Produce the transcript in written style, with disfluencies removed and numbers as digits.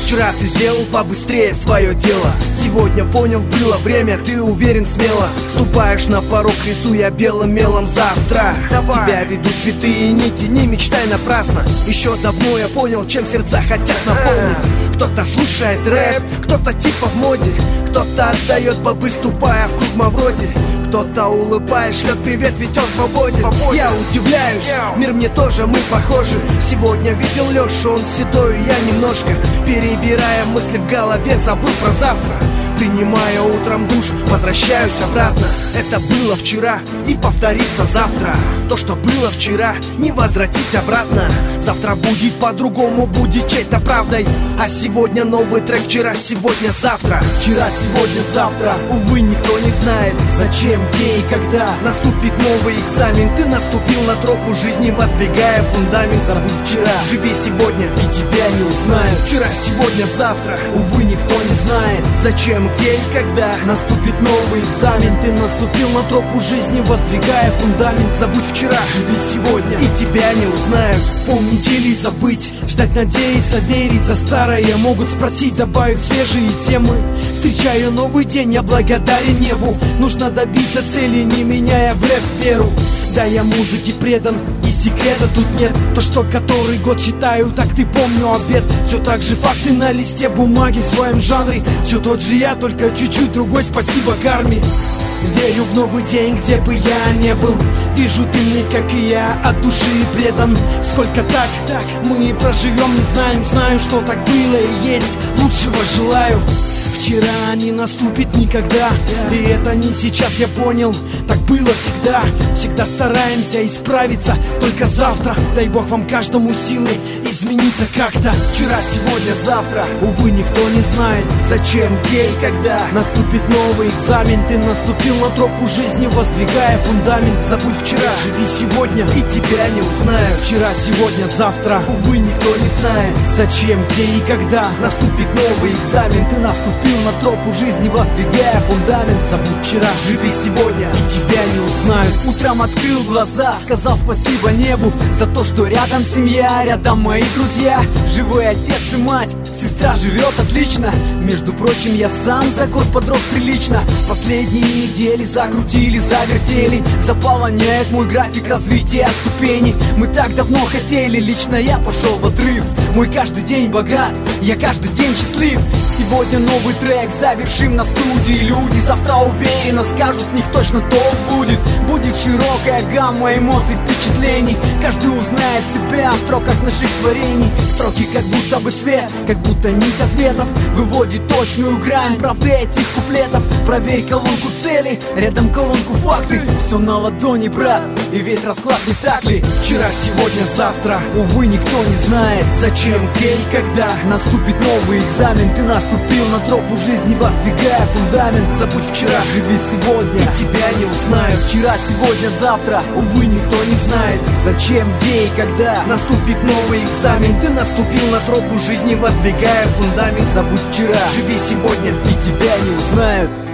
Вчера ты сделал побыстрее свое дело, сегодня понял, было время, ты уверен смело. Ступаешь на порог, рисуя белым мелом завтра. Тебя ведут святые нити, не мечтай напрасно. Еще давно я понял, чем сердца хотят наполнить. Кто-то слушает рэп, кто-то типа в моде, кто-то отдает бобы, ступая в круг Мавроди. Кто-то улыбаясь шлет привет, ведь он свободен. Я удивляюсь, мир мне тоже, мы похожи. Сегодня видел Лешу, он седой, я немножко. Перебирая мысли в голове, забыл про завтра. Принимая утром душ, возвращаюсь обратно. Это было вчера и повторится завтра. То, что было вчера, не возвратить обратно. Завтра будет по-другому, будет чьей-то правдой. А сегодня новый трек, вчера, сегодня, завтра. Вчера, сегодня, завтра. Увы, никто не знает, зачем, где и когда наступит новый экзамен. Ты наступил на тропу жизни, воздвигая фундамент. Забудь вчера, живи сегодня, и тебя не узнают. Вчера, сегодня, завтра. Увы, никто не знает, зачем, где и когда наступит новый экзамен. Ты наступил на тропу жизни, воздвигая фундамент. Забудь вчера, живи сегодня, и тебя не узнают. Помнить или забыть, ждать, надеяться, верить. За старое могут спросить, добавив свежие темы. Встречаю новый день, я благодарен небу. Нужно добиться цели, не меняя в рэп веру. Да, я музыке предан, и секрета тут нет. То, что который год читаю, так ты помню обед. Все так же факты на листе бумаги в своем жанре. Все тот же я, только чуть-чуть другой, спасибо карме. Верю в новый день, где бы я не был. Вижу, ты мне, как и я, от души предан. Сколько так мы проживем, не знаем. Знаю, что так было и есть, лучшего желаю. Вчера не наступит никогда, и это не сейчас, я понял. Так было всегда, всегда стараемся исправиться. Только завтра, дай бог вам каждому силы измениться как-то. Вчера, сегодня, завтра, увы, никто не знает, зачем, где и когда наступит новый экзамен. Ты наступил на тропу жизни, воздвигая фундамент. Забудь вчера, живи сегодня, и тебя не узнают. Вчера, сегодня, завтра, увы, никто не знает, зачем, где и когда наступит новый экзамен. Ты наступил на тропу жизни, воздвигая фундамент. Забудь вчера, живи сегодня, и тебя не узнают. Утром открыл глаза, сказал спасибо небу за то, что рядом семья, рядом мои друзья. Живой отец и мать, сестра живет отлично. Между прочим, я сам за год подрос прилично. Последние недели закрутили, завертели, заполоняет мой график развития ступеней. Мы так давно хотели, лично я пошел в отрыв. Мой каждый день богат, я каждый день счастлив. Сегодня новый трек завершим на студии. Люди завтра уверенно скажут, с них точно толк будет. Будет широкая гамма эмоций, впечатлений. Каждый узнает себя в строках наших творений. Строки как будто бы свет, как будто нить ответов выводит точную грань правды этих куплетов. Проверь колонку цели, рядом колонку факты. Все на ладони, брат, и весь расклад, не так ли? Вчера, сегодня, завтра, увы, никто не знает, зачем, где и когда наступит новый экзамен. Ты наступил на тропу жизни, воздвигая фундамент. Забудь вчера, живи сегодня, и тебя не узнают. Вчера, сегодня, завтра, увы, никто не знает, зачем, где и когда наступит новый экзамен. Ты наступил на тропу жизни, воздвигая фундамент. Забудь вчера, живи сегодня, и тебя не узнают.